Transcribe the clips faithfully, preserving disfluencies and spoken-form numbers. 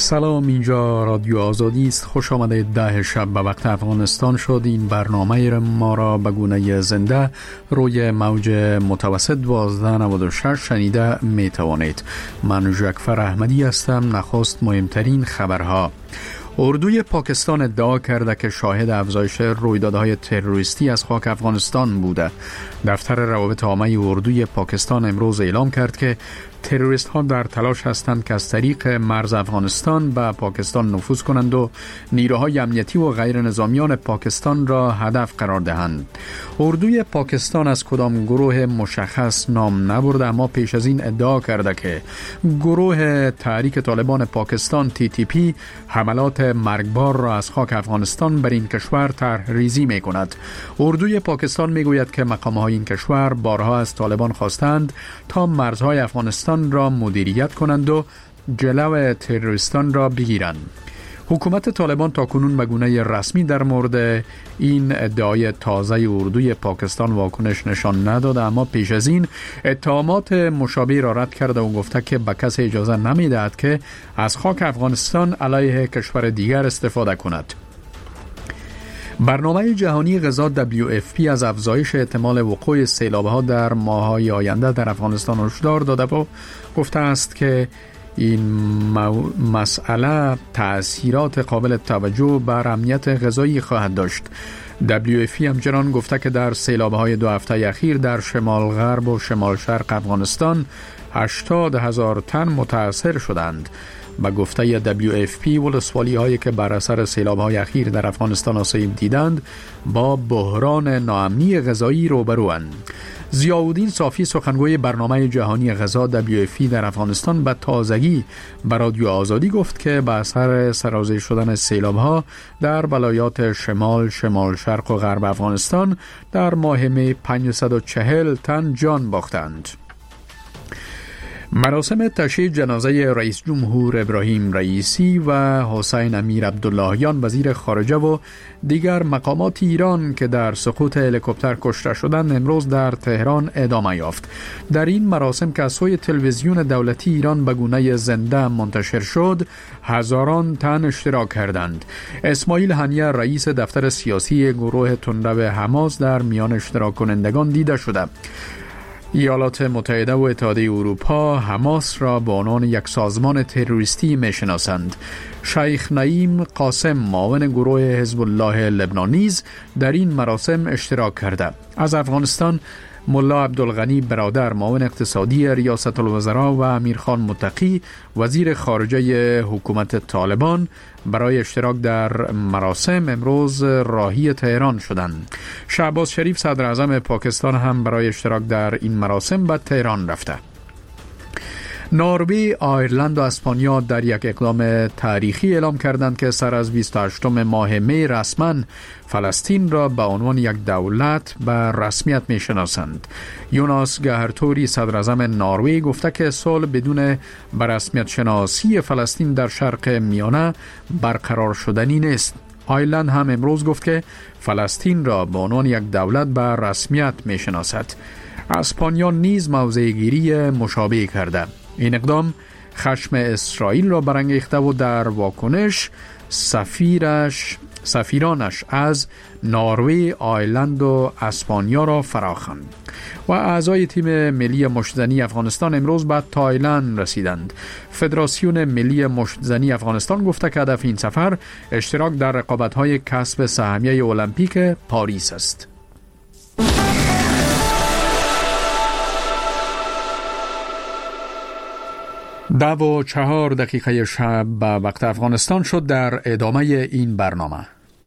سلام، اینجا رادیو آزادی است. خوش آمده. ده شب به وقت افغانستان شد. این برنامه ما را به گونه زنده روی موج متوسط دوازده نود و شش شنیده می توانید. من جعفر احمدی هستم. نخست مهمترین خبرها. اردوی پاکستان ادعا کرده که شاهد افزایش رویدادهای تروریستی از خاک افغانستان بوده. دفتر روابط عامه اردوی پاکستان امروز اعلام کرد که تروریست ها در تلاش هستند که از طریق مرز افغانستان به پاکستان نفوذ کنند و نیروهای امنیتی و غیر نظامیان پاکستان را هدف قرار دهند. اردوی پاکستان از کدام گروه مشخص نام نبرده، اما پیش از این ادعا کرده که گروه تحریک طالبان پاکستان تی تی پی حملات مرگبار را از خاک افغانستان بر این کشور طرح ریزی می کند. اردوی پاکستان می گوید که مقام‌های این کشور بارها از طالبان خواستند تا مرزهای افغانستان را مدیریت کنند و جلو تروریستان را بگیرند. حکومت طالبان تاکنون به گونه رسمی در مورد این ادعای تازه اردوی پاکستان واکنش نشان نداده، اما پیش از این اتهامات مشابه را رد کرده و گفته که به کسی اجازه نمی‌دهد که از خاک افغانستان علیه کشور دیگر استفاده کند. برنامه جهانی غذا دبلیو اف پی از افزایش احتمال وقوع سیلاب‌ها در ماه‌های آینده در افغانستان هشدار داده و گفته است که این مسئله تأثیرات قابل توجه بر امنیت غذایی خواهد داشت. دبلیو اف پی همچنان گفته که در سیلاب‌های دو هفته اخیر در شمال غرب و شمال شرق افغانستان هشتاد هزار تن متاثر شدند. با گفته دبلیو اف پی ولسوالی هایی که بر اثر سیلاب های اخیر در افغانستان آسیب دیدند با بحران ناامنی غذایی روبروند. ضیاءالدین صافی سخنگوی برنامه جهانی غذا دبلیو اف پی در افغانستان به تازگی به رادیو آزادی گفت که به اثر سرازیر شدن سیلاب ها در ولایات شمال، شمال شرق و غرب افغانستان در ماه می پانصد و چهل تن جان باختند. مراسم تشییع جنازه رئیس جمهور ابراهیم رئیسی و حسین امیر عبداللهیان وزیر خارجه و دیگر مقامات ایران که در سقوط هلیکوپتر کشته شدند امروز در تهران ادامه یافت. در این مراسم که از سوی تلویزیون دولتی ایران به گونه زنده منتشر شد، هزاران تن اشتراک کردند. اسماعیل هنیه رئیس دفتر سیاسی گروه تندرو حماس در میان اشتراک کنندگان دیده شده. ایالات متحده و اتحادیه اروپا حماس را به عنوان یک سازمان تروریستی می‌شناسند. شیخ نعیم قاسم معاون گروه حزب الله لبنان نیز در این مراسم اشتراک کرده. از افغانستان ملا عبدالغنی برادر معاون اقتصادی ریاست الوزراء و امیرخان متقی وزیر خارجه حکومت طالبان برای اشتراک در مراسم امروز راهی تهران شدند. شهباز شریف صدر اعظم پاکستان هم برای اشتراک در این مراسم به تهران رفته. نروژ، آیرلند و اسپانیا در یک اقدام تاریخی اعلام کردند که سر از بیست و هشتم ماه می رسما فلسطین را به عنوان یک دولت به رسمیت می شناسند. یوناس گهرتوری صدر اعظم نروژ گفته که صلح بدون به رسمیت شناسی فلسطین در شرق میانه برقرار شدنی نیست. آیرلند هم امروز گفت که فلسطین را به عنوان یک دولت به رسمیت می شناسد. اسپانیا نیز موضع گیری مشابه کرده. این اقدام خشم اسرائیل را برانگیخته و در واکنش سفیرش سفیرانش از نروژ، آیرلند و اسپانیا را فراخواند. و اعضای تیم ملی مشت‌زنی افغانستان امروز به تایلند رسیدند. فدراسیون ملی مشت‌زنی افغانستان گفته که هدف این سفر اشتراک در رقابت‌های کسب سهمیه المپیک پاریس است. ده و چهار دقیقه شب به وقت افغانستان شد. در ادامه این برنامه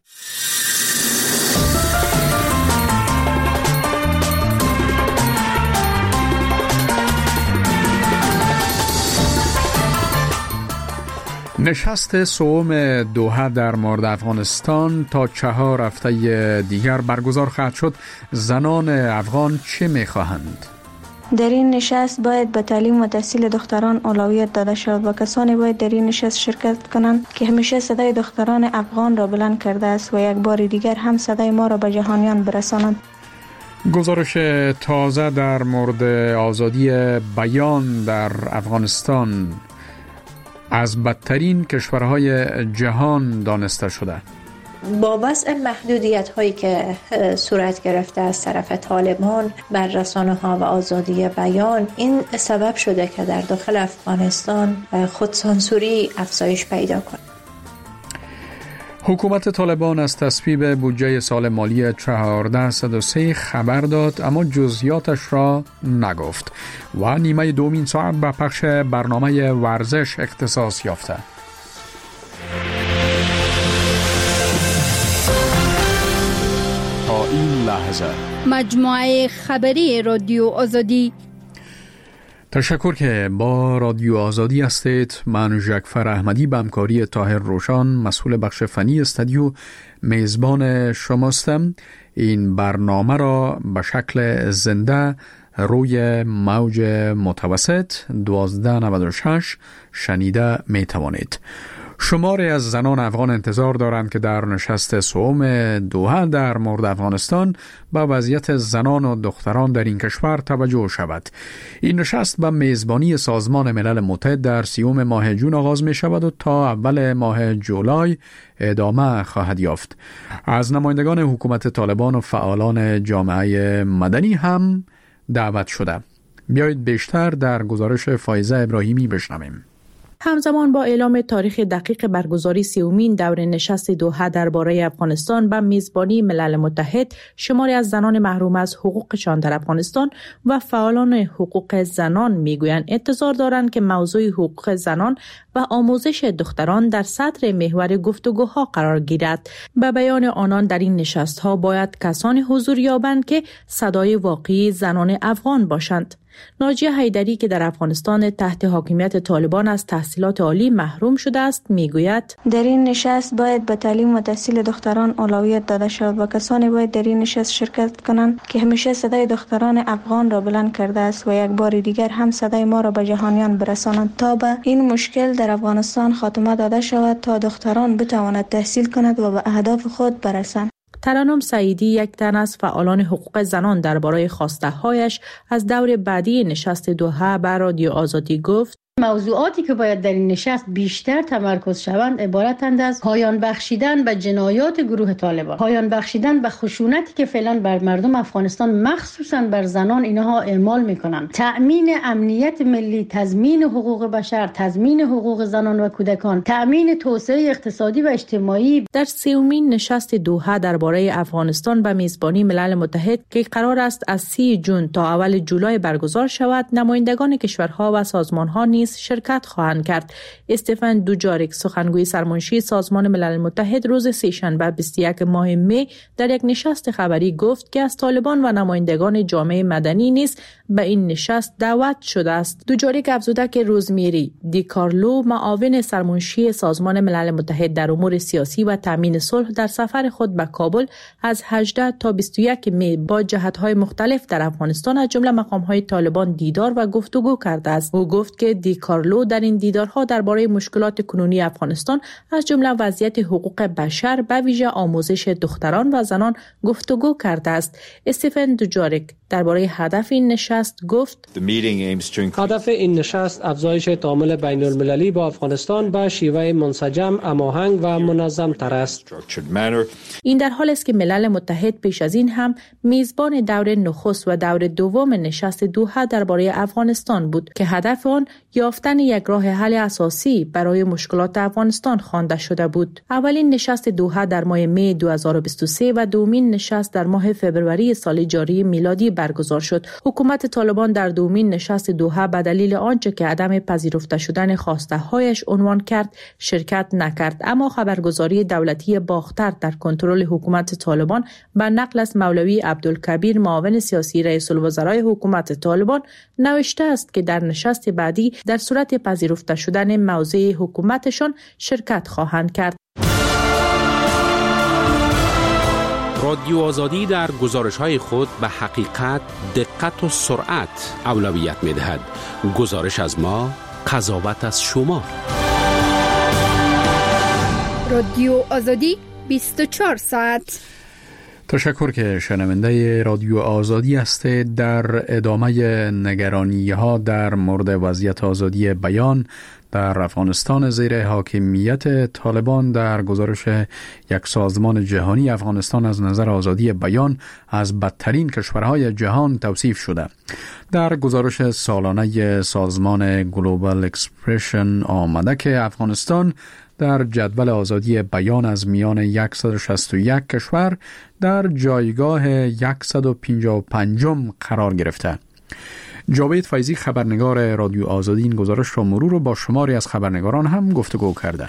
نشست سوم دوحه در مورد افغانستان تا چهار هفته دیگر برگزار خواهد شد. زنان افغان چه می‌خواهند؟ در این نشست باید به تعلیم و تحصیل دختران اولویت داده شود و کسانی باید در این نشست شرکت کنند که همیشه صدای دختران افغان را بلند کرده است و یک بار دیگر هم صدای ما را به جهانیان برسانند. گزارش تازه در مورد آزادی بیان در افغانستان از بدترین کشورهای جهان دانسته شده. با وضع محدودیت هایی که صورت گرفته از طرف طالبان بر رسانه ها و آزادی بیان، این سبب شده که در داخل افغانستان خودسانسوری افزایش پیدا کنه. حکومت طالبان از تصویب بودجه سال مالی چهارده صد و سه خبر داد، اما جزئیاتش را نگفت و نیمه دومین ساعت به پخش برنامه ورزش اختصاص یافته. تا این لحظه مجموعه خبری رادیو آزادی. تشکر که با رادیو آزادی هستید. من ژکفر احمدی به همکاری طاهر روشان، مسئول بخش فنی استودیو، میزبان شماستم. این برنامه را به شکل زنده روی موج متوسط دوازده نود و شش شنیده می توانید. شماری از زنان افغان انتظار دارند که در نشست سوم دوحه در مورد افغانستان به وضعیت زنان و دختران در این کشور توجه شود. این نشست به میزبانی سازمان ملل متحد در سیوم ماه جون آغاز می شود و تا اول ماه جولای ادامه خواهد یافت. از نمایندگان حکومت طالبان و فعالان جامعه مدنی هم دعوت شده. بیایید بیشتر در گزارش فایزه ابراهیمی بشنویم. همزمان با اعلام تاریخ دقیق برگزاری سیومین دور نشست دوحه درباره افغانستان به میزبانی ملل متحد، شماری از زنان محروم از حقوقشان در افغانستان و فعالان حقوق زنان میگویند انتظار دارند که موضوع حقوق زنان و آموزش دختران در صدر محور گفتگوها قرار گیرد. به بیان آنان در این نشست‌ها باید کسانی حضور یابند که صدای واقعی زنان افغان باشند. ناجیه حیدری که در افغانستان تحت حاکمیت طالبان از تحصیلات عالی محروم شده است میگوید در این نشست باید به تعلیم و تحصیل دختران اولویت داده شود و کسانی باید در این نشست شرکت کنند که همیشه صدای دختران افغان را بلند کرده است و یک بار دیگر هم صدای ما را به جهانیان برسانند تا به این مشکل در افغانستان خاتمه داده شود، تا دختران بتواند تحصیل کند و به اهداف خود برسند. ترنم سعیدی یک تن از فعالان حقوق زنان درباره خواسته هایش از دور بعدی نشست دوحه بر رادیو آزادی گفت موضوعاتی که باید در این نشست بیشتر تمرکز شوند عبارتند از پایان بخشیدن به جنایات گروه طالبان، پایان بخشیدن به خشونتی که فعلا بر مردم افغانستان مخصوصا بر زنان اینها اعمال میکنند، تأمین امنیت ملی، تضمین حقوق بشر، تضمین حقوق زنان و کودکان، تأمین توسعه اقتصادی و اجتماعی. در سومین نشست دوحه درباره افغانستان به میزبانی ملل متحد که قرار است از سی جون تا اول جولای برگزار شود، نمایندگان کشورها و سازمانها نیز شرکت خواهند کرد. استفن دوجاریک سخنگوی سرمنشی سازمان ملل متحد روز سه‌شنبه بیست و یکم ماه می در یک نشست خبری گفت که از طالبان و نمایندگان جامعه مدنی نیز به این نشست دعوت شده است. دوجاریک افزوده که روزمیری دی کارلو معاون سرمنشی سازمان ملل متحد در امور سیاسی و تامین صلح در سفر خود به کابل از هجده تا بیست و یک می با جهت‌های مختلف در افغانستان از جمله مقام‌های طالبان دیدار و گفتگو کرده است. او گفت که دی کارلو در این دیدارها درباره مشکلات کنونی افغانستان از جمله وضعیت حقوق بشر به ویژه آموزش دختران و زنان گفتگو کرده است. استفن دوجاریک درباره هدف این نشست گفت هدف این نشست افزایش تعامل بین المللی با افغانستان به شیوه منسجم، هماهنگ و منظم تر است. این در حالی است که ملل متحد پیش از این هم میزبان دور نخست و دور دوم نشست دوحه درباره افغانستان بود که هدف آن یافتن یک راه حل اساسی برای مشکلات افغانستان خوانده شده بود. اولین نشست دوحه در ماه می دو هزار و بیست و سه و دومین نشست در ماه فوریه سال جاری میلادی برگزار شد. حکومت طالبان در دومین نشست دوحه به دلیل آنچه که عدم پذیرفته شدن خواسته هایش عنوان کرد شرکت نکرد، اما خبرگزاری دولتی باختر در کنترل حکومت طالبان به نقل از مولوی عبدالکبیر معاون سیاسی رئیس الوزرای حکومت طالبان نوشته است که در نشست بعدی در صورت پذیرفته شدن موضع حکومتشان شرکت خواهند کرد. رادیو آزادی در گزارش‌های خود به حقیقت، دقت و سرعت اولویت می‌دهد. گزارش از ما، قضاوت از شما. رادیو آزادی بیست و چهار ساعت. تشکر که شنونده رادیو آزادی هستید. در ادامه نگرانی ها در مورد وضعیت آزادی بیان در افغانستان زیر حاکمیت طالبان، در گزارش یک سازمان جهانی افغانستان از نظر آزادی بیان از بدترین کشورهای جهان توصیف شده. در گزارش سالانه سازمان گلوبال اکسپرشن آمده که افغانستان در جدول آزادی بیان از میان صد و شصت و یک کشور در جایگاه صد و پنجاه و پنجم قرار گرفته. جاوید فیضی خبرنگار رادیو آزادی این گزارش را مرور و با شماری از خبرنگاران هم گفتگو کرده.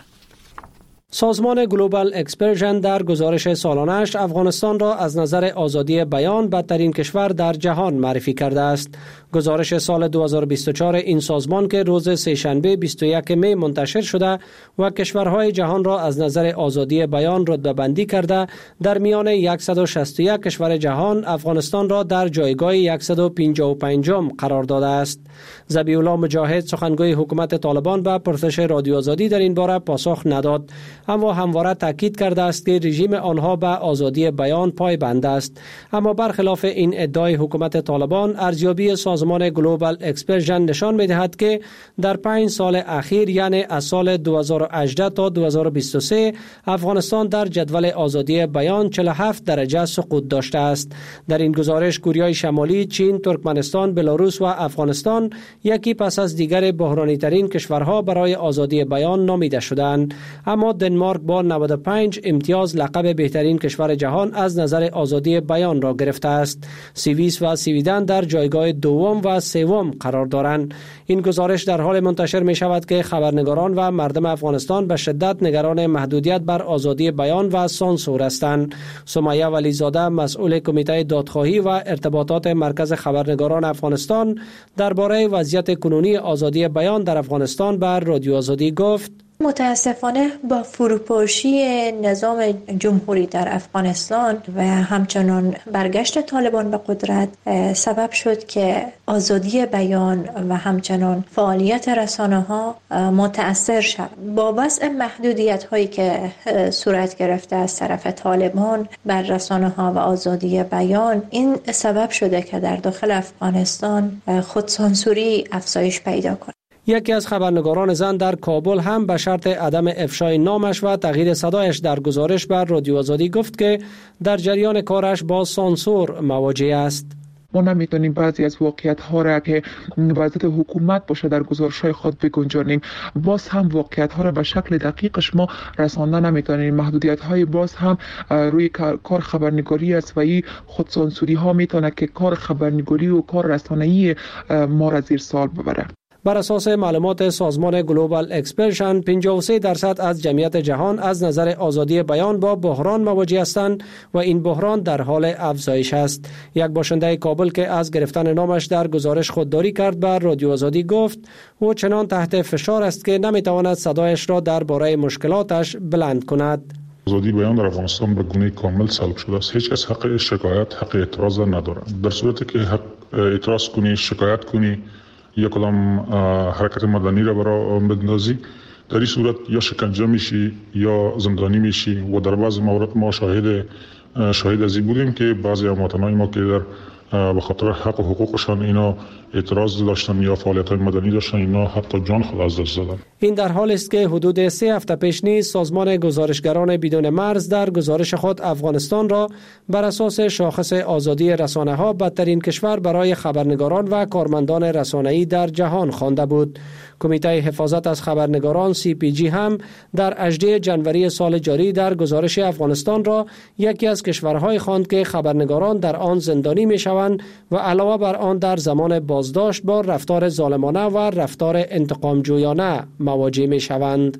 سازمان گلوبال اکسپرشن در گزارش سالانش افغانستان را از نظر آزادی بیان بدترین کشور در جهان معرفی کرده است. گزارش سال دو هزار و بیست و چهار این سازمان که روز سه‌شنبه بیست و یکم می منتشر شده و کشورهای جهان را از نظر آزادی بیان رتبه بندی کرده، در میان صد و شصت و یک کشور جهان افغانستان را در جایگاه صد و پنجاه و پنجم قرار داده است. ذبیح الله مجاهد سخنگوی حکومت طالبان به پرسش رادیو آزادی در این باره پاسخ نداد، اما همواره تاکید کرده است که رژیم آنها به آزادی بیان پایبند است. اما برخلاف این ادعای حکومت طالبان، ارزیابی سازمان گلوبال اکسپرشن نشان می‌دهد که در پنج سال اخیر، یعنی از سال دو هزار و هجده تا دو هزار و بیست و سه، افغانستان در جدول آزادی بیان چهل و هفت درجه سقوط داشته است. در این گزارش کوریای شمالی، چین، ترکمنستان، بلاروس و افغانستان یکی پس از دیگر بحرانی ترین کشورها برای آزادی بیان نامیده شدند. اما دنمارک با نود و پنج امتیاز لقب بهترین کشور جهان از نظر آزادی بیان را گرفته است. سوئیس و سویدن در جایگاه دوم و سوم قرار دارند. این گزارش در حال منتشر می شود که خبرنگاران و مردم افغانستان به شدت نگران محدودیت بر آزادی بیان و سانسور هستند. سمیه ولیزاده، مسئول کمیته دادخواهی و ارتباطات مرکز خبرنگاران افغانستان، درباره وضعیت کنونی آزادی بیان در افغانستان بر رادیو آزادی گفت: متاسفانه با فروپاشی نظام جمهوری در افغانستان و همچنان برگشت طالبان به قدرت سبب شد که آزادی بیان و همچنان فعالیت رسانه ها متأثر شد. با وضع محدودیت هایی که صورت گرفته از طرف طالبان بر رسانه ها و آزادی بیان، این سبب شده که در داخل افغانستان خودسانسوری افزایش پیدا کنه. یکی از خبرنگاران زن در کابل هم به شرط عدم افشای نامش و تغییر صدایش در گزارش بر رادیو آزادی گفت که در جریان کارش با سانسور مواجه است. ما نمیتونیم بعضی از واقعیت ها را که وضعیت حکومت باشه در گزارش های خود بگنجانیم. باز هم واقعیت ها را به شکل دقیقش ما رسانده نمیتونیم. محدودیت های باز هم روی کار خبرنگاری است و این خودسانسوری ها میتونه که کار خبرنگاری و کار رسانه‌ای ما را زیر سوال ببره. بر اساس معلومات سازمان گلوبال اکسپرشن، پنجاه و سه درصد از جمعیت جهان از نظر آزادی بیان با بحران مواجه هستند و این بحران در حال افزایش است. یک باشنده کابل که از گرفتن نامش در گزارش خودداری کرد بر رادیو آزادی گفت او چنان تحت فشار است که نمیتواند صدایش را درباره مشکلاتش بلند کند. آزادی بیان در افغانستان به گونه کامل سلب شده است. هیچ کس حق شکایت، حق اعتراض ندارد. در صورتی که حق اعتراض کنی، شکایت کنی یا کدام حرکت مدنی را برای بندازی، در این صورت یا شکنجه میشی یا زندانی میشی و در بعض موارد ما شاهد شاهد از این بودیم که بعضی هموطنان ما که در به خاطر حق و حقوقشان اینا اعتراض داشتن یا فعالیت‌های مدنی داشتن، اینا حتی جان خود از دست دادن. این در حال است که حدود سه هفته پیش نیز سازمان گزارشگران بدون مرز در گزارش خود افغانستان را بر اساس شاخص آزادی رسانه‌ها بدترین کشور برای خبرنگاران و کارمندان رسانه‌ای در جهان خوانده بود. کمیته حفاظت از خبرنگاران سی پی جی هم در هجدهم ژانویه سال جاری در گزارش افغانستان را یکی از کشورهای خواند که خبرنگاران در آن زندانی می‌شوند و علاوه بر آن در زمان بازداشت با رفتار ظالمانه و رفتار انتقام جویانه مواجه می‌شوند.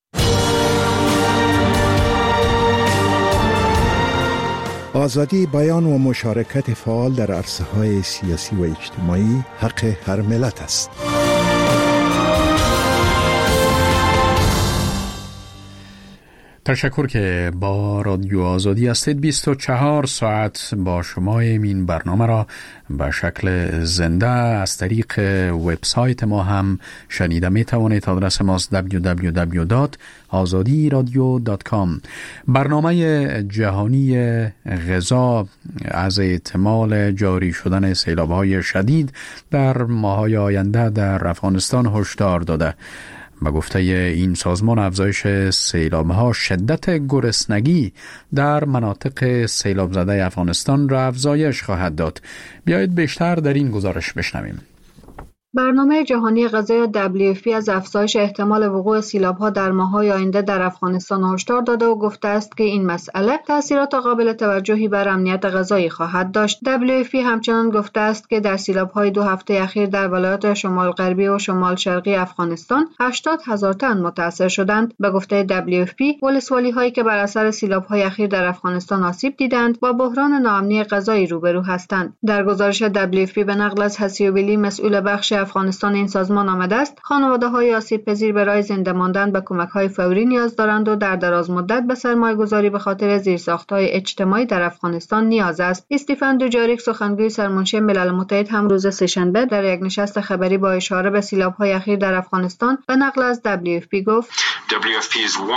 آزادی بیان و مشارکت فعال در عرصه‌های سیاسی و اجتماعی حق هر ملت است. تشکر که با رادیو آزادی هستید. بیست و چهار ساعت با شما این برنامه را به شکل زنده از طریق وبسایت ما هم شنیده می توانید. آدرس ماست دبلیو دبلیو دبلیو دات آزادی رادیو دات کام. برنامه جهانی غذا از احتمال جاری شدن سیلاب‌های شدید در ماه‌های آینده در افغانستان هشدار داده. به گفته این سازمان افزایش سیلاب‌ها شدت گرسنگی در مناطق سیلاب زده افغانستان را افزایش خواهد داد. بیایید بیشتر در این گزارش بشنویم. برنامه جهانی غذا دبلیو اف پی از افزایش احتمال وقوع سیلاب‌ها در ماه‌های آینده در افغانستان هشدار داده و گفته است که این مسئله تأثیرات قابل توجهی بر امنیت غذایی خواهد داشت. دبلیو اف پی همچنان گفته است که در سیلاب‌های دو هفته اخیر در ولایات شمال غربی و شمال شرقی افغانستان هشتاد هزار تن متاثر شدند. به گفته دبلیو اف پی، ولسوالی‌هایی که بر اثر سیلاب‌های اخیر در افغانستان آسیب دیدند با بحران ناامنی غذایی روبرو هستند. در گزارش دبلیو اف پی به نقل از حسیوبیلی مسئول بخش افغانستان این سازمان آمده است خانواده‌های آسیب پذیر برای زنده ماندن به کمک‌های فوری نیاز دارند و در دراز مدت به سرمایه‌گذاری به خاطر زیرساخت‌های اجتماعی در افغانستان نیاز است. استیفن دوجاریک سخنگوی سرمنشی ملل متحد هم روز سه‌شنبه در یک نشست خبری با اشاره به سیلاب‌های اخیر در افغانستان به نقل از دبلیو اف پی گفت دبلیو اف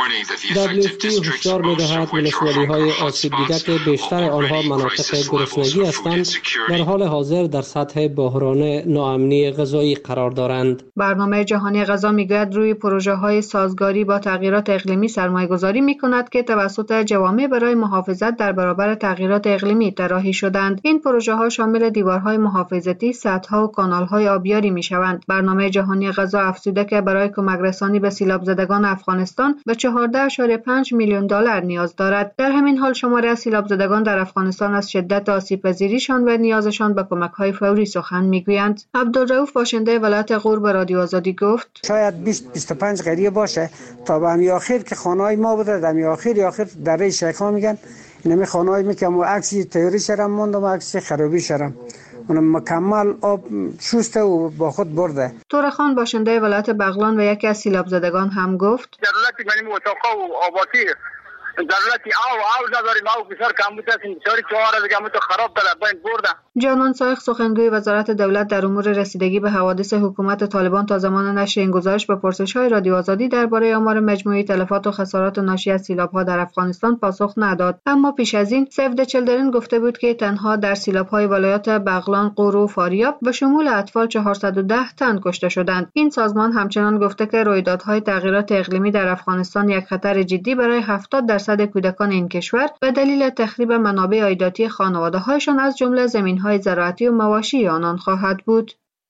پی هشدار می‌دهد ولسوالی‌های آسیب دیده که بیشتر آنها مناطق گرسنگی هستند در حال حاضر در سطح بحران ناامنی غذایی قرار دارند. برنامه جهانی غذا میگوید روی پروژه‌های سازگاری با تغییرات اقلیمی سرمایه‌گذاری می‌کند که توسط جوامع برای محافظت در برابر تغییرات اقلیمی طراحی شدند. این پروژه‌ها شامل دیوارهای محافظتی، سدها و کانال‌های آبیاری می‌شوند. برنامه جهانی غذا افزوده که برای کمک رسانی به سیلاب زدگان افغانستان به چهارده ممیز پنج میلیون دلار نیاز دارد. در همین حال شماری از سیلاب زدگان در افغانستان از شدت آسیب‌پذیریشان و نیازشان به کمک‌های فوری سخن می‌گویند. عبدالرؤوف باشنده ولایت غور به رادیو آزادی گفت شاید بیست بیست و پنج قریه باشه تا به امی آخر که خانه‌های ما بوده در امی آخر آخر دره شیخان میگن اینمی خانه‌های میگم و عکسی تیوری شرم موندم و عکسی خرابی شرم اون مکمل آب شسته و با خود برده. تورخان باشنده ولایت بغلان و یکی از سیلاب زدگان هم گفت ضرورت منی اتاقا و آباتی ضرورتی آو آو نداریم آو بسیار کم بوده است بسیاری چهار دیگه همون تو خراب داره باید برده. جانان سایخ سخنگوی وزارت دولت در امور رسیدگی به حوادث حکومت طالبان تا زمان نشر این گزارش به پرسش‌های رادیو آزادی درباره آمار مجموعی تلفات و خسارات ناشی از سیلاب‌ها در افغانستان پاسخ نداد. اما پیش از این سیو د چیلدرن گفته بود که تنها در سیلاب‌های ولایات بغلان، قورو و فاریاب به شمول اطفال چهارصد و ده تن کشته شدند. این سازمان همچنان گفته که رویدادهای تغییرات اقلیمی در افغانستان یک خطر جدی برای هفتاد درصد کودکان این کشور به دلیل تخریب منابع عایداتی خانواده‌هایشان از جمله زمین‌های زراعتی و مواشی آنان خواهد بود.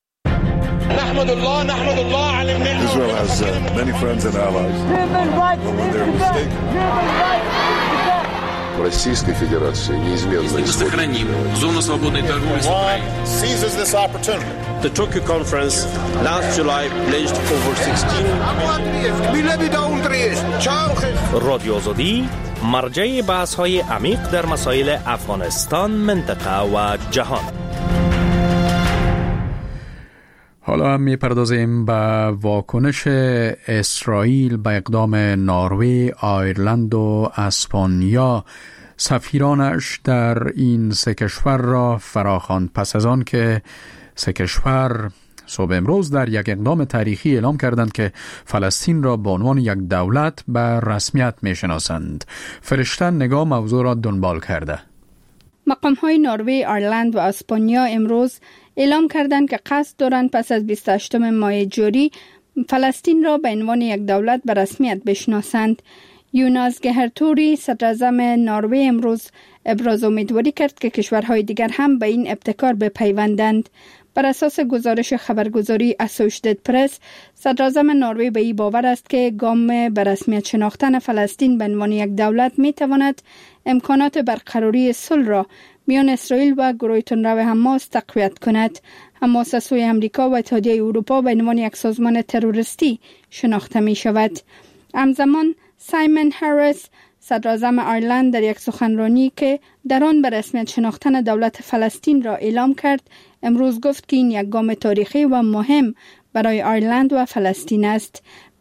نحمد الله نحمد الله على النعمة. Israel has uh, many friends and allies. When they're mistaken. Российской Федерации неизменно сохраним зону свободной торговли с Украиной. Seizes this opportunity. The Tokyo conference last July pledged over sixteen. رادیو آزادی مرجع بحث‌های عمیق در مسائل افغانستان، منطقه و جهان. حالا هم میپردازیم به واکنش اسرائیل به اقدام نروژ، آیرلند و اسپانیا. سفیرانش در این سه کشور را فراخواند پس از آن که سه کشور صبح امروز در یک اقدام تاریخی اعلام کردند که فلسطین را به عنوان یک دولت به رسمیت میشناسند. فرشته نگاه موضوع را دنبال کرده. مقام‌های نروژ، آیرلند و اسپانیا امروز اعلام کردند که قصد دارند پس از بیست و هشتم ماه جاری فلسطین را به عنوان یک دولت به رسمیت بشناسند. یوناس گهرتوری صدراعظم نروژ امروز ابراز امیدواری کرد که کشورهای دیگر هم به این ابتکار بپیوندند. بر اساس گزارش خبرگزاری اسوشییتد پرس، صدراعظم نروژ به این باور است که گام به رسمیت شناختن فلسطین به عنوان یک دولت می تواند امکانات برقراری صلح را میان اسرائیل و گروه تندرو حماس تقویت کند. حماس از سوی امریکا و اتحادیه اروپا به عنوان یک سازمان تروریستی شناخته می شود. همزمان سایمون هریس، صدراعظم آیرلند، در یک سخنرانی که در آن به رسمیت شناختن دولت فلسطین را اعلام کرد، امروز گفت که این یک گام تاریخی و مهم برای آیرلند و فلسطین است.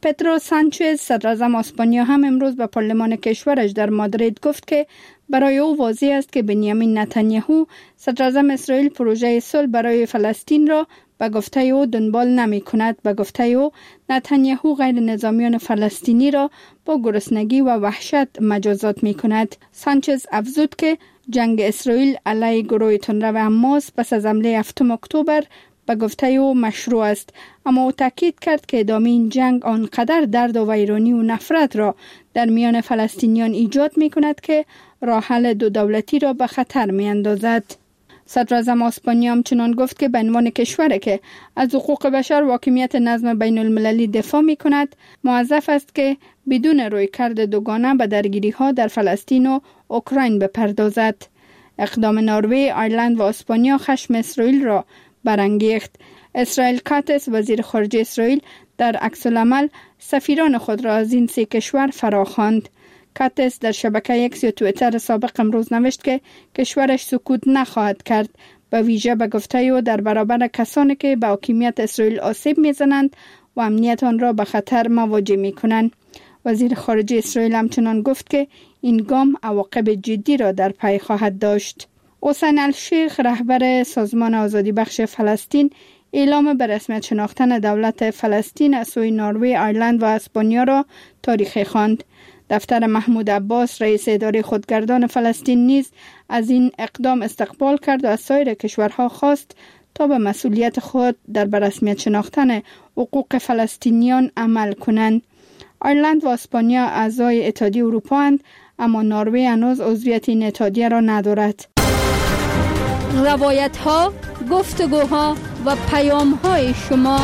پدرو سانچز صدراعظم اسپانیا هم امروز به پارلمان کشورش در مادرید گفت که برای او واضح است که بنیامین نتانیاهو صدراعظم اسرائیل پروژه صلح برای فلسطین را به گفته او دنبال نمی کند. به گفته او نتانیاهو غیر نظامیان فلسطینی را با گرسنگی و وحشت مجازات می کند. سانچز افزود که جنگ اسرائیل علیه گروه تندرو حماس پس از حمله هفتم اکتبر به گفته او مشروع است، اما او تاکید کرد که ادامه این جنگ آنقدر درد و ویرانی و نفرت را در میان فلسطینیان ایجاد می کند که راه حل دو دولتی را به خطر می اندازد. صدراعظم اسپانیا همچنان گفت که به عنوان کشوری که از حقوق بشر و حاکمیت نظم بین المللی دفاع می کند، موظف است که بدون رویکرد دوگانه به درگیری ها در فلسطین و اوکراین بپردازد. اقدام نروژ، آیرلند و اسپانیا خشم اسرائیل را برانگیخت. اسرائیل کاتس وزیر خارجه اسرائیل در عکس العمل سفیران خود را از این سه کشور فراخواند. کاتس در شبکه اکس یا توییتر سابق امروز نوشت که کشورش سکوت نخواهد کرد، به ویژه به گفته او در برابر کسانی که به حاکمیت اسرائیل آسیب میزنند و امنیت آن را به خطر مواجه می کنند. وزیر خارجه اسرائیل همچنان گفت که این گام عواقب جدی را در پی خواهد داشت. حسین الشیخ رهبر سازمان آزادی بخش فلسطین اعلام به رسمیت شناختن دولت فلسطین از سوی نروژ، آیرلند و اسپانیا را تاریخی خواند. دفتر محمود عباس رئیس اداره خودگردان فلسطین نیز از این اقدام استقبال کرد و از سایر کشورها خواست تا به مسئولیت خود در به رسمیت شناختن حقوق فلسطینیان عمل کنند. آیرلند و اسپانیا اعضای اتحادیه اروپا اند، اما نروژ هنوز عضویت این اتحادیه را ندارد. روایت ها، گفتگوها و پیام های شما.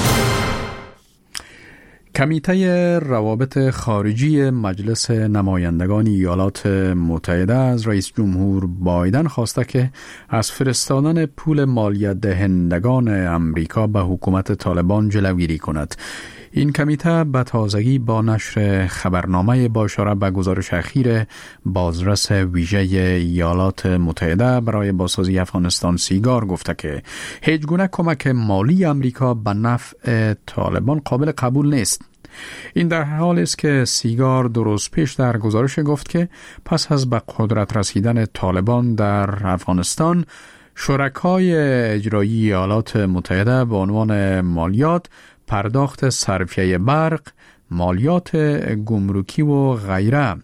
کمیته روابط خارجی مجلس نمایندگان ایالات متحده از رئیس جمهور بایدن خواسته که از فرستادن پول مالیات دهندگان امریکا به حکومت طالبان جلوگیری کند. این کمیته به تازگی با نشر خبرنامه با اشاره به گزارش اخیر بازرس ویژه ایالات متحده برای بازسازی افغانستان سیگار گفته که هیچ گونه کمک مالی امریکا به نفع طالبان قابل قبول نیست. این در حالی است که سیگار دو روز پیش در گزارش گفت که پس از به قدرت رسیدن طالبان در افغانستان، شرکای اجرایی ایالات متحده به عنوان مالیات، پرداخت صرفیه برق، مالیات گمرکی و غیره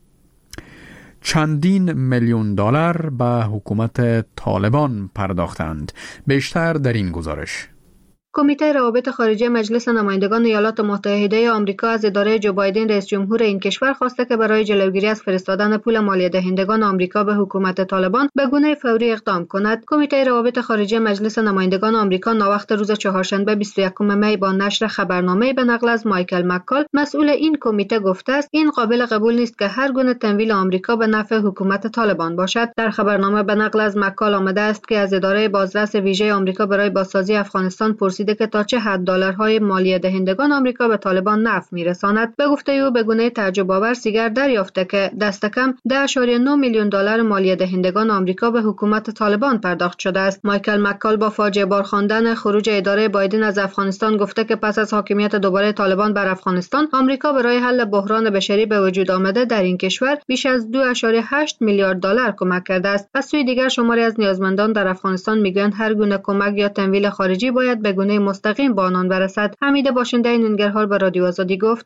چندین میلیون دلار به حکومت طالبان پرداختند. بیشتر در این گزارش. کمیته روابط خارجی مجلس نمایندگان ایالات متحده آمریکا از اداره جو بایدن رئیس جمهور این کشور خواسته که برای جلوگیری از فرستادن پول مالیات دهندگان آمریکا به حکومت طالبان به گونه فوری اقدام کند. کمیته روابط خارجی مجلس نمایندگان آمریکا ناوقت روز چهارشنبه بیست و یکم می با نشر خبرنامه به نقل از مایکل مکال، مسئول این کمیته گفته است این قابل قبول نیست که هر گونه تمویل آمریکا به نفع حکومت طالبان باشد. در خبرنامه به نقل از مکال آمده است که از اداره بازرس ویژه آمریکا برای بازسازی افغانستان پرسید که تا چه حد دلارهای مالیات دهندگان آمریکا به طالبان نفع میرساند. به گفته او به گونه تعجب آور سیگر دریافته که دست کم ده اشاریه نه میلیون دلار مالیات دهندگان آمریکا به حکومت طالبان پرداخت شده است. مایکل مکال با فاجعه بار خواندن خروج اداره بایدن از افغانستان گفته که پس از حاکمیت دوباره طالبان بر افغانستان، آمریکا برای حل بحران بشری به وجود آمده در این کشور بیش از دو اشاریه هشت میلیارد دلار کمک کرده است. از سوی دیگر شماری از نیازمندان در افغانستان میگویند هر گونه کمک یا تمویل خارجی باید به گونه مستقیم با آنان برسد. حمید باشنده ننگرهار به رادیو آزادی گفت: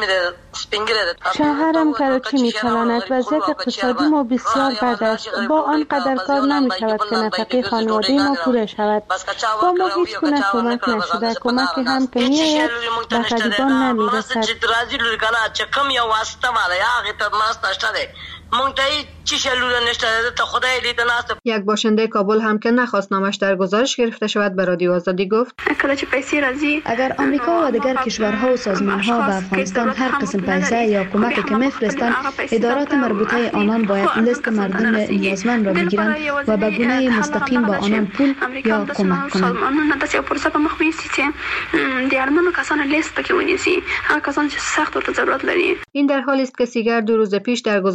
شوهرم کراچی می‌چلاند. وضعیت اقتصادی ما بسیار بد است. با آن قدر کار نمی‌شود که نفقه خانواده ما پوره شود. با ما هیچ گونه کمک نشده. کمکی هم که می‌آید به غریبان نمی‌رسد. یک باشنده کابل هم که نخواست نامش در گزارش گرفته شود به رادیو آزادی گفت: اگر آمریکا و دیگر کشورها و سازمانها به افغانستان هر قسم پیسه یا کمکی که میفرستند، ادارات مربوطه آنان باید لیست مردم نیازمند را بگیرند و به گونه مستقیم با آنان پول یا کمک کنند. این در حالی است که سیگر دو روز پیش در گزارش تازه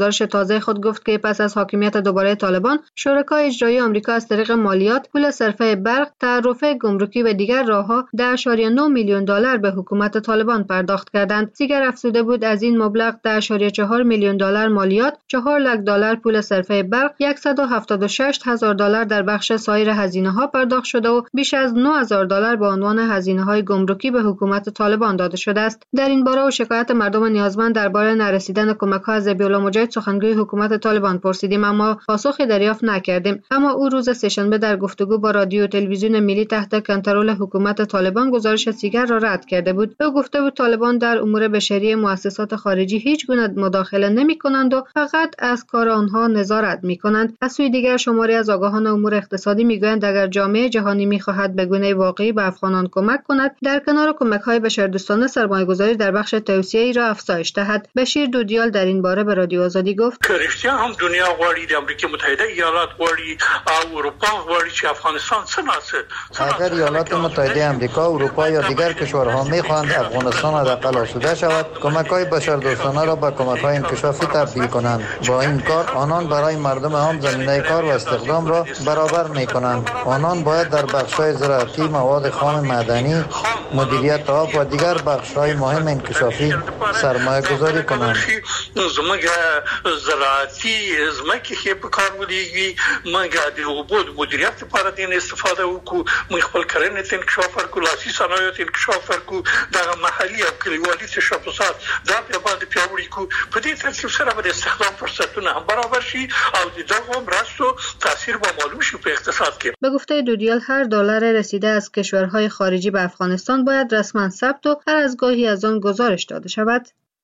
واضح خود گفت که پس از حاکمیت دوباره طالبان، شرکای اجرایی آمریکا از طریق مالیات، پول صرفه برق، تعرفه گمرکی و دیگر راهها ده اشاریه نه میلیون دلار به حکومت طالبان پرداخت کردند. دیگر افزوده بود از این مبلغ ده اشاریه چهار میلیون دلار مالیات، چهار لک دلار پول صرفه برق، صد و هفتاد و شش هزار دلار در بخش سایر هزینه‌ها پرداخت شده و بیش از نه هزار دلار به عنوان هزینه‌های گمرکی به حکومت طالبان داده شده است. در این باره و شکایت مردم نیازمند درباره نرسیدن کمک‌ها از ذبیح‌الله مجاهد سخنگوی حکومت طالبان پرسیدیم، اما پاسخی دریافت نکردیم. اما او روز سه‌شنبه در گفتگو با رادیو و تلویزیون ملی تحت کنترل حکومت طالبان گزارش دیگر را رد کرده بود. او گفته بود طالبان در امور بشری مؤسسات خارجی هیچ گونه مداخله نمی‌کنند و فقط از کار آنها نظارت می‌کنند. از سوی دیگر شماری از آگاهان امور اقتصادی میگویند اگر جامعه جهانی می‌خواهد به گونه واقعی به افغانان کمک کند، در کنار کمک‌های بشردوستانه سرمایه‌گذاری در بخش توسعه‌ای را افزایش دهد. بشیر دودیال در این باره به رادیو آزادی گفت: کرشتیا هم دنیا غواړي، د امریکا متحده ایالات غواړي او اروپا غواړي چې افغانستان څنګه اگر ایالات متحده آمریکا، اروپا یا دیگر کشورها می‌خواهند افغانستان حداقل آسوده شود، کمک‌های بشردوستانه را به کمک‌های انکشافی تبدیل کنند. با این کار آنان برای مردم عام زمینه کار و استخدام را برابر می‌کنند. آنان باید در بخش‌های زراعتی، مواد خام معدنی، مدیریت آب و دیگر بخش‌های مهم انکشافی سرمایه‌گذاری کنند. زموږ زراعتی زمکه کې په کار ولېږي، موږ د اوبو د مدیریت لپاره د استفاده وکړو، موږ خپل کرنې ته انکشاف ورکړو، لاسي صنایعو ته انکشاف ورکړو، دغه محلي او کلیوالي تشبثات دا په باندې پیاوړي کړو. په دې ترتیب سره به د استخدام فرصتونه هم برابر شي او د دغه مرستو تاثیر به معلوم شي په اقتصاد کې. به گفته دودیال هر دلار رسیده از کشورهای خارجی به افغانستان باید رسما ثبت و هر از گاهی از آن گزارش داده شود.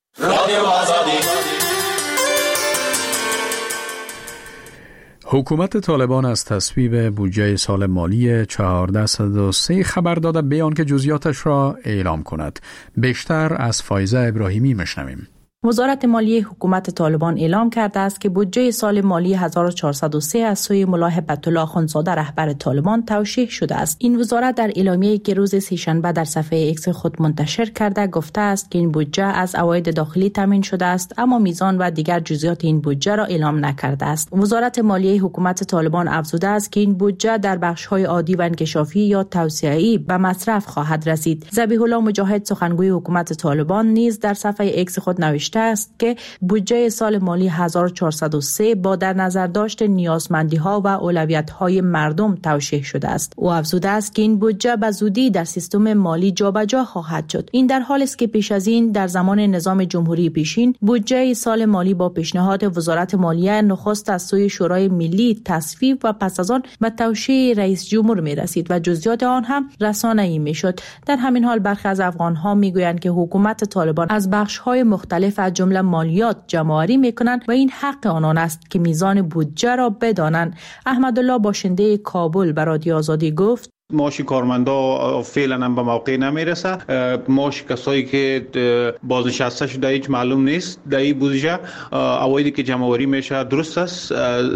حکومت طالبان از تصویب بودجه سال مالی چهارصد و سه خبر داده بیان که جزئیاتش را اعلام کند. بیشتر از فایزه ابراهیمی مشنویم. وزارت مالیه حکومت طالبان اعلام کرده است که بودجه سال مالی هزار و چهارصد و سه از سوی ملا هبت الله اخوندزاده رهبر طالبان توشیح شده است. این وزارت در اعلامیه‌ای که روز سه‌شنبه در صفحه ایکس خود منتشر کرده گفته است که این بودجه از عواید داخلی تامین شده است، اما میزان و دیگر جزئیات این بودجه را اعلام نکرده است. وزارت مالیه حکومت طالبان افزوده است که این بودجه در بخش‌های عادی و انکشافی یا توسعه‌ای به مصرف خواهد رسید. ذبیح الله مجاهد سخنگوی حکومت طالبان نیز در صفحه ایکس خود نوشته است که بودجه سال مالی هزار و چهارصد و سه با در نظر داشت نیازمندی‌ها و اولویت‌های مردم توشیح شده است. او افزوده است که این بودجه به زودی در سیستم مالی جابجا خواهد شد. این در حالی است که پیش از این در زمان نظام جمهوری پیشین بودجه سال مالی با پیشنهاد وزارت مالیه نخست از سوی شورای ملی تصویب و پس از آن به توشیح رئیس جمهور می رسید و جزئیات آن هم رسانه‌ای می شد. در همین حال برخی از افغان‌ها می گویند که حکومت طالبان از بخش‌های مختلف از جمله مالیات جمع‌آوری می‌کنند و این حق آنان است که میزان بودجه را بدانند. احمدالله باشنده کابل به رادیو آزادی گفت: معاش کارمندا فعلا هم به موقع نمیرسه. معاش کسایی که بازنشسته شده هیچ معلوم نیست. در این بودجه عوایدی که جمع آوری میشه درست است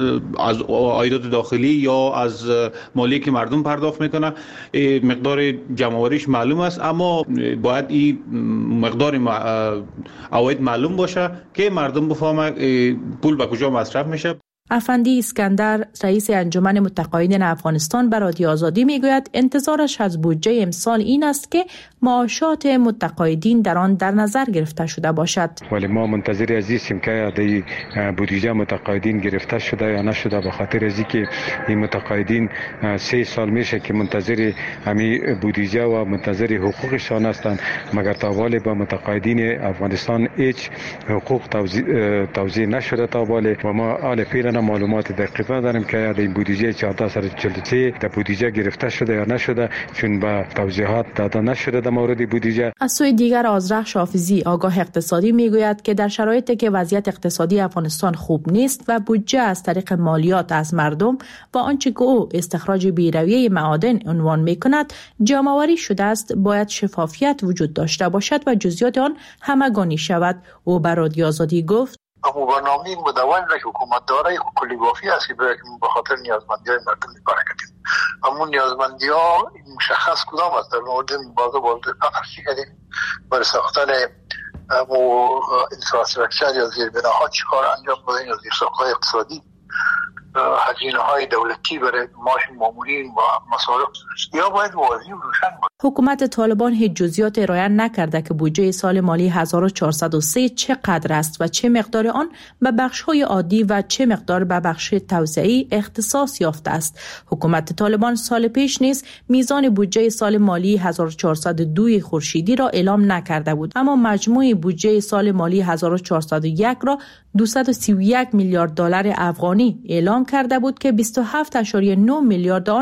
از عایدات داخلی یا از مالی که مردم پرداخت میکنه، مقدار جمع آوریش معلوم است، اما باید این مقدار عواید معلوم باشه که مردم بفهمه پول به کجا مصرف میشه. افندی اسکندر رئیس انجمن متقاعدین افغانستان به رادیو آزادی میگوید انتظارش از بودجه امسال این است که معاشات متقاعدین در آن در نظر گرفته شده باشد. ولی ما منتظر از هستیم که در بودجه متقاعدین گرفته شده یا نشده، به خاطر از اینکه این متقاعدین سه سال میشه که منتظر همین بودجه و منتظر حقوقشان هستند، مگر تا حال با متقاعدین افغانستان هیچ حقوق توزیع نشده تا حال و ما حال فعلا معلومات دقیق نداریم که این بودجه چهارصد و چهل و سه در بودجه گرفته شده یا نشده، چون به توضیحات داده نشده در مورد بودجه. از سوی دیگر آذرخش حافظی آگاه اقتصادی میگوید که در شرایطی که وضعیت اقتصادی افغانستان خوب نیست و بودجه از طریق مالیات از مردم و آنچه که او استخراج بی‌رویه معادن عنوان میکند جمع‌آوری شده است، باید شفافیت وجود داشته باشد و جزئیات آن همگانی شود. او بر رادیو آزادی گفت: اما برنامه مدون را که حکومت داره کلی بافی است که به خاطر نیازمندی های مردم میپاره کردیم. اما نیازمندی ها مشخص کدام است؟ در مورد بازه بازه قفرچی کردیم برای ساختن و اینفراستراکچر یا زیربناها چیکار انجام بدن یا زیرساخت‌های اقتصادی، هزینه های دولتی برای معاش مامورین و مصارف، یا باید واضح و روشن باشه. حکومت طالبان هیچ جزئیات ارائه نکرده که بودجه سال مالی هزار و چهارصد و سه چقدر است و چه مقدار آن به بخش‌های عادی و چه مقدار به بخش توسعه‌ای اختصاص یافته است. حکومت طالبان سال پیش نیز میزان بودجه سال مالی هزار و چهارصد و دو خورشیدی را اعلام نکرده بود، اما مجموع بودجه سال مالی هزار و چهارصد و یک را دویست و سی و یک میلیارد دلار افغانی اعلام کرده بود که بیست و هفت ممیز نه میلیارد